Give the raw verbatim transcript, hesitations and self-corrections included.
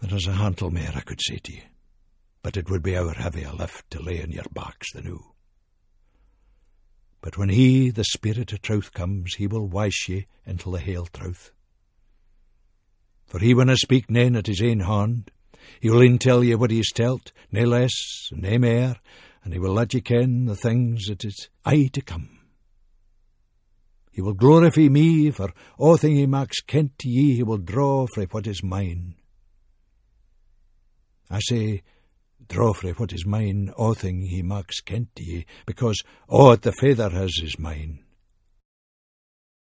There's a hantle mair I could say to ye, but it would be ower heavy a lift to lay on your backs the noo. But when he, the Spirit of truth, comes, he will wash ye into the hale truth. For he winna speak nane at his ain hand, he will e'en tell ye what he is telt, nae less, nae mair, and he will let ye ken the things that is aye to come. He will glorify me, for all thing he maks kent to ye, he will draw frae what is mine. I say, draw frae what is mine, all thing he maks kent to ye, because all that the Father has is mine.